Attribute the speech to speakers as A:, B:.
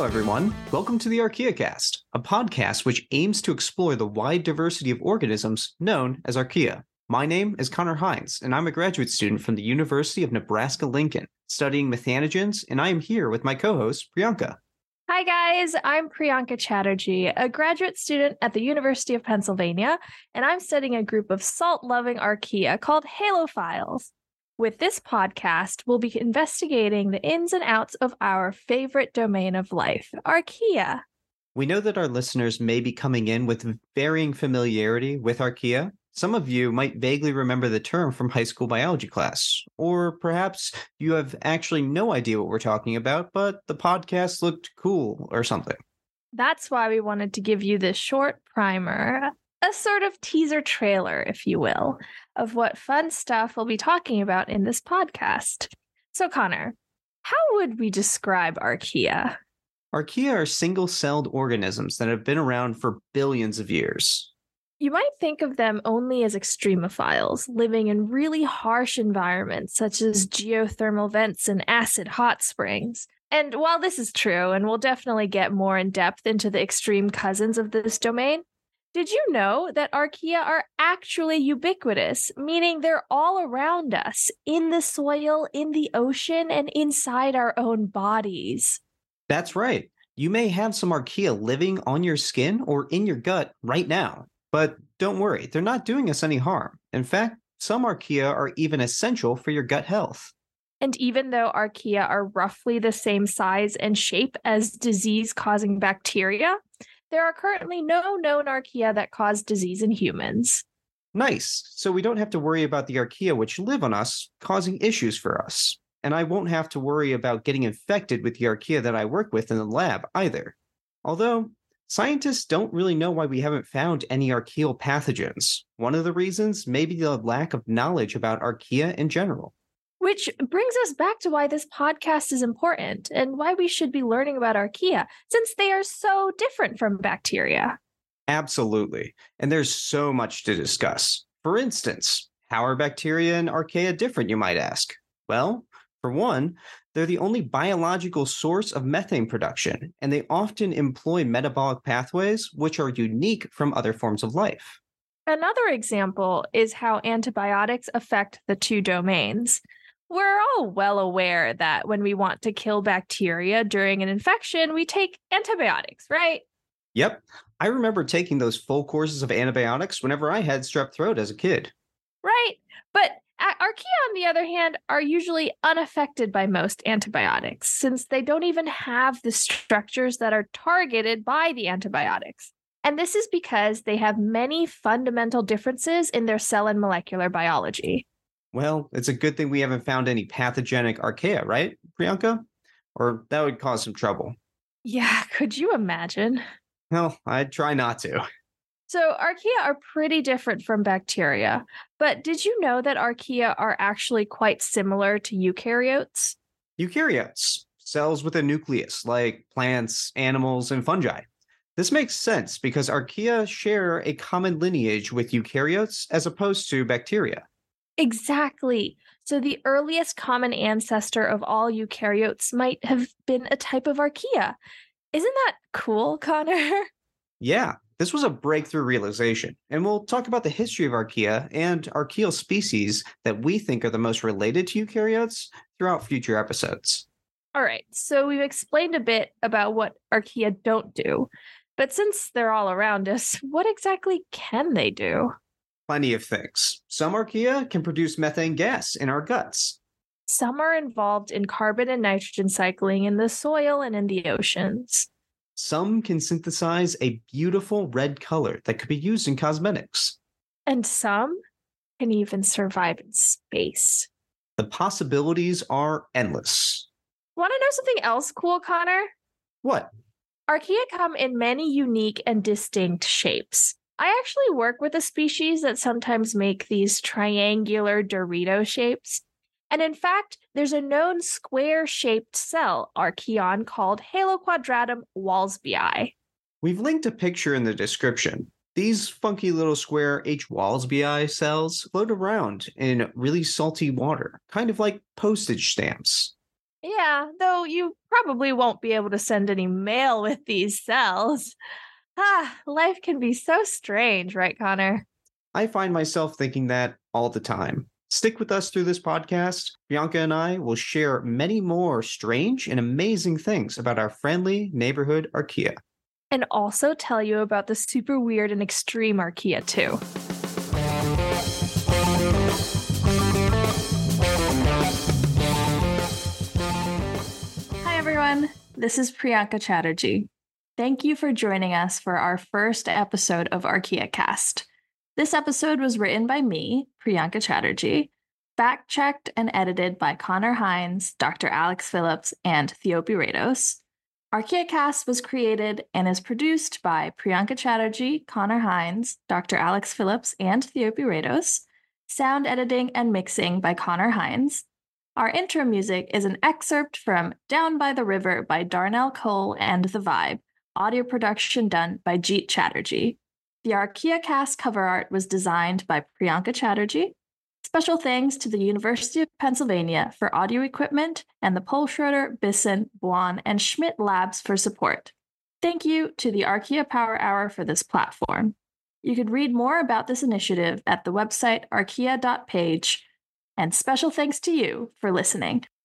A: Hello, everyone. Welcome to the ArchaeaCast, a podcast which aims to explore the wide diversity of organisms known as archaea. My name is Connor Hines, and I'm a graduate student from the University of Nebraska-Lincoln, studying methanogens, and I am here with my co-host, Priyanka.
B: Hi guys, I'm Priyanka Chatterjee, a graduate student at the University of Pennsylvania, and I'm studying a group of salt-loving archaea called halophiles. With this podcast, we'll be investigating the ins and outs of our favorite domain of life, archaea.
A: We know that our listeners may be coming in with varying familiarity with archaea. Some of you might vaguely remember the term from high school biology class, or perhaps you have actually no idea what we're talking about, but the podcast looked cool or something.
B: That's why we wanted to give you this short primer, a sort of teaser trailer, if you will, of what fun stuff we'll be talking about in this podcast. So, Connor, how would we describe archaea?
A: Archaea are single-celled organisms that have been around for billions of years.
B: You might think of them only as extremophiles, living in really harsh environments such as geothermal vents and acid hot springs. And while this is true, and we'll definitely get more in depth into the extreme cousins of this domain, did you know that archaea are actually ubiquitous, meaning they're all around us, in the soil, in the ocean, and inside our own bodies?
A: That's right. You may have some archaea living on your skin or in your gut right now. But don't worry, they're not doing us any harm. In fact, some archaea are even essential for your gut health.
B: And even though archaea are roughly the same size and shape as disease-causing bacteria, there are currently no known archaea that cause disease in humans.
A: Nice. So we don't have to worry about the archaea which live on us causing issues for us. And I won't have to worry about getting infected with the archaea that I work with in the lab either. Although, scientists don't really know why we haven't found any archaeal pathogens. One of the reasons may be the lack of knowledge about archaea in general.
B: Which brings us back to why this podcast is important and why we should be learning about archaea, since they are so different from bacteria.
A: Absolutely. And there's so much to discuss. For instance, how are bacteria and archaea different, you might ask? Well, for one, they're the only biological source of methane production, and they often employ metabolic pathways which are unique from other forms of life.
B: Another example is how antibiotics affect the two domains. We're all well aware that when we want to kill bacteria during an infection, we take antibiotics, right?
A: Yep. I remember taking those full courses of antibiotics whenever I had strep throat as a kid.
B: Right. But archaea, on the other hand, are usually unaffected by most antibiotics, since they don't even have the structures that are targeted by the antibiotics. And this is because they have many fundamental differences in their cell and molecular biology.
A: Well, it's a good thing we haven't found any pathogenic archaea, right, Priyanka? Or that would cause some trouble.
B: Yeah, could you imagine?
A: Well, I'd try not to.
B: So archaea are pretty different from bacteria, but did you know that archaea are actually quite similar to eukaryotes?
A: Eukaryotes, cells with a nucleus, like plants, animals, and fungi. This makes sense because archaea share a common lineage with eukaryotes as opposed to bacteria.
B: Exactly. So the earliest common ancestor of all eukaryotes might have been a type of archaea. Isn't that cool, Connor?
A: Yeah, this was a breakthrough realization, and we'll talk about the history of archaea and archaeal species that we think are the most related to eukaryotes throughout future episodes.
B: All right, so we've explained a bit about what archaea don't do, but since they're all around us, what exactly can they do?
A: Plenty of things. Some archaea can produce methane gas in our guts.
B: Some are involved in carbon and nitrogen cycling in the soil and in the oceans.
A: Some can synthesize a beautiful red color that could be used in cosmetics.
B: And some can even survive in space.
A: The possibilities are endless.
B: Want to know something else cool, Connor?
A: What?
B: Archaea come in many unique and distinct shapes. I actually work with a species that sometimes make these triangular Dorito shapes. And in fact, there's a known square-shaped cell, archaeon, called Haloquadratum walsbyi.
A: We've linked a picture in the description. These funky little square H. walsbyi cells float around in really salty water, kind of like postage stamps.
B: Yeah, though you probably won't be able to send any mail with these cells. Life can be so strange, right, Connor?
A: I find myself thinking that all the time. Stick with us through this podcast. Bianca and I will share many more strange and amazing things about our friendly neighborhood Archaea.
B: And also tell you about the super weird and extreme Archaea, too. Hi, everyone. This is Priyanka Chatterjee. Thank you for joining us for our first episode of Archaea Cast. This episode was written by me, Priyanka Chatterjee, fact-checked and edited by Connor Hines, Dr. Alex Phillips, and Theo Rados. Archaea Cast was created and is produced by Priyanka Chatterjee, Connor Hines, Dr. Alex Phillips, and Theo Rados. Sound editing and mixing by Connor Hines. Our intro music is an excerpt from Down by the River by Darnell Cole and The Vibe, audio production done by Jeet Chatterjee. The Archaea Cast cover art was designed by Priyanka Chatterjee. Special thanks to the University of Pennsylvania for audio equipment and the Paul Schroeder, Bisson, Buon, and Schmidt Labs for support. Thank you to the Archaea Power Hour for this platform. You can read more about this initiative at the website archaea.page. And special thanks to you for listening.